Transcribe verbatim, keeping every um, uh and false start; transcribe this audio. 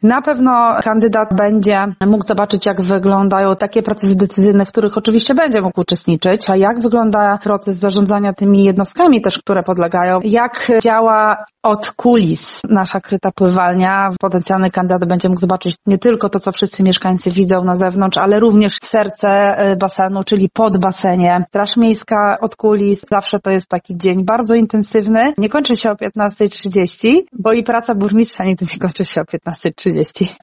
Na pewno kandydat będzie mógł zobaczyć, jak wyglądają takie procesy decyzyjne, w których oczywiście będzie mógł uczestniczyć, a jak wygląda proces zarządzania tymi jednostkami też, które podlegają, jak działa od kulis nasza kryta pływalnia. Potencjalny kandydat będzie mógł zobaczyć nie tylko to, co wszyscy mieszkańcy widzą na zewnątrz, ale również serce basenu, czyli pod basenie. Straż Miejska od kulis. Zawsze to jest taki dzień bardzo intensywny. Nie kończy się o piętnasta trzydzieści, bo i praca burmistrza nigdy nie kończy się o piętnasta trzydzieści.